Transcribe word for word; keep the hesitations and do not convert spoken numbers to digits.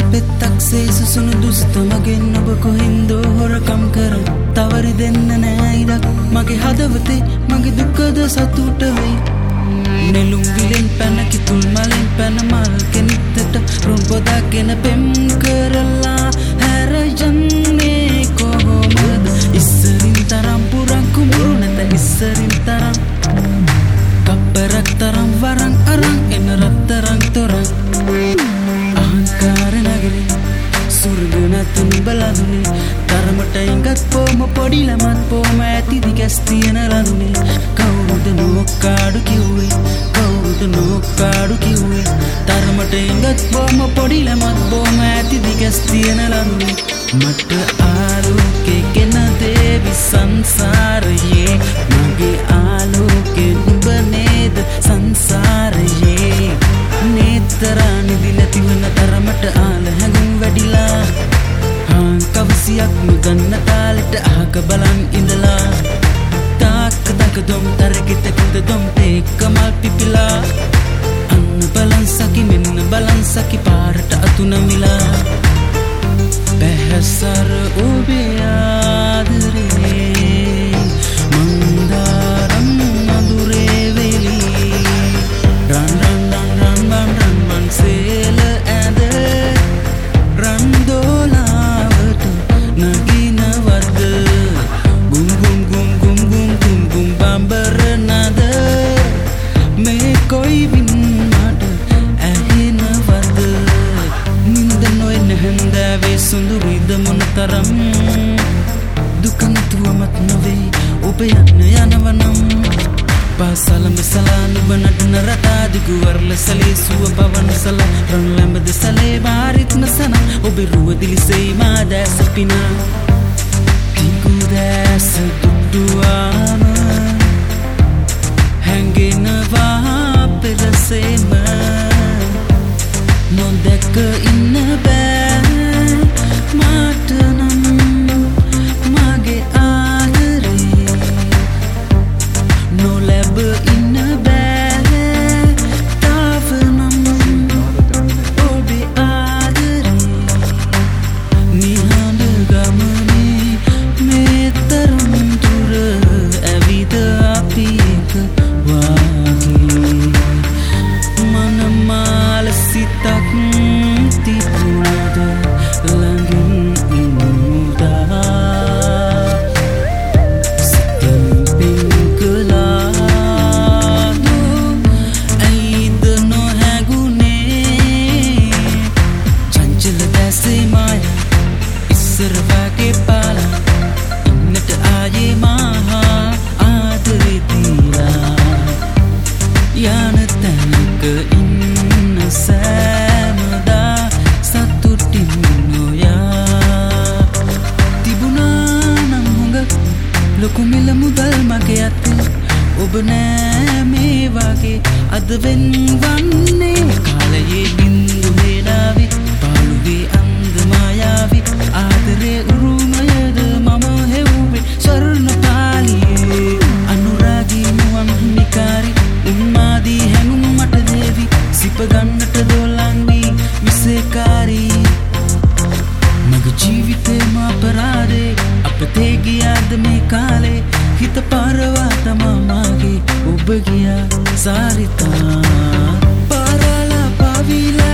පෙත්තක්සේ සුසුණු දුස්ත මගෙන් ඔබ කොහෙන්දෝ හොරකම් කරන් තවරි දෙන්න නෑ ඉඩක් මගේ හදවතේ මගේ දුකද සතුට වෙයි නෙළුම් විලෙන් පැන කිතුල් මලෙන් පැන මල් කෙනිත්තට රුන් පොදගෙන පෙම් කරලා හැර යන්නේ කොහොමද ඉස්සරින් තරම් පුරන් කුඹුරු නැත ඉස්සරින් තරම් කප්පරක් තරම් වරන් අරන් එන රත්තරන් තොරන් අහංකාර නගරේ සුර්ග නැතුන් බලදුනේ තරමට ඉඟත් පොම පොඩි ළමත් පොම ඇති දිගස් තියෙන ලඳුනේ කවුරුද නෝකාඩු කිව්වේ කවුරුද නෝකාඩු කිව්වේ තරමට ඉඟත් පොම පොඩි ළමත් පොම ඇති දිගස් තියෙන ලඳුනේ මට ආලෝකේ කෙන දේවි සංසාරයේ මගේ ආලෝකේ නුඹ නේද සංසාරයේ නේතරානි දිලති වන තරමට ආල හැඟුම් වැඩිලා හාන් කවසියක් නුදන්න තාලෙට අහක බලන් ඉඳලා තාක්ක තක දොම් තරගෙත කුද දොම් තේක්ක මල් පිපිලා අන්න බලන් සකි මෙන්න බලන් සකි පාරට අතුනමිලා පැහැසර ඔබේ ආදරේ මන්දාරම් මధుරේ වෙලි රන් රන් රන් රන් රන් රන් රන් සේල ඇද රන් දෝලාවට නගිනවද ගුම් ගුම් ගුම් ගුම් ගුම් ගුම් ගුම් බම්බර නද මේ කොයි වින්නට ඇහෙනවද නින්ද නොයන හැන්දෑවේ සුඳුරිද මොනතරම් දුක නැතුවමත් නොවේ ඔබ යන්න යනවනම් පාසලම සලා නුඹ නටන රටා දිගු වර්ල සලේ සුව පවන් සලා රන් ලැඹද සලේ බාරිත්ම සන ඔබේ රුව දිලිසෙයි මා දැස පිනා දිගු දැස දුටුවාම හැංගෙනවා පෙරසේම නොදැක ඉන්න බෑ මට නම් මගේ ආදරේ නොලැබ ඉන්න බෑ තාවනම් ඔබේ ආදරේ නිහඬ ගමනේ මේ තරම් දුර ඇවිද අපි එක වාගේ මනමාල සිතක් තිබුණද ළඟින් ඉන්නවා සිතෙන් පිංකලාදු ඇයිද නොහැගුනේ චංචල දැසේ මාය ඉස්සර වගේ පාලා ඉන්නට ආයේ මහා ආදරේ දීලා යන තැනක ඉන්න සෑමදා සතුටින් නොයා තිබුණා නම් හොඟ ලොකු මිල මුදල් මගේ අතේ ඔබ නෑ මේ වගේ අද වෙන්වන්නේ කාලයේ බින්දු වේලාවේ පාළුවේ අන්ද මායාවේ ආදරේ උරුමයද මම හෙව්වේ ස්වර්ණ පාලියේ අනුරාගී මුවන් නිකාරි උන්මාදී හැඟුම් මට දේවි සිප ගන්නට දොලන් වී විසේකාරී මගේ ජීවිතේ මාපරාදේ අපතේ ගියාද මේ කාලේ හිත පාරවා තමා මාගේ ඔබ ගියා සාරිතා පාරලා පාවිලා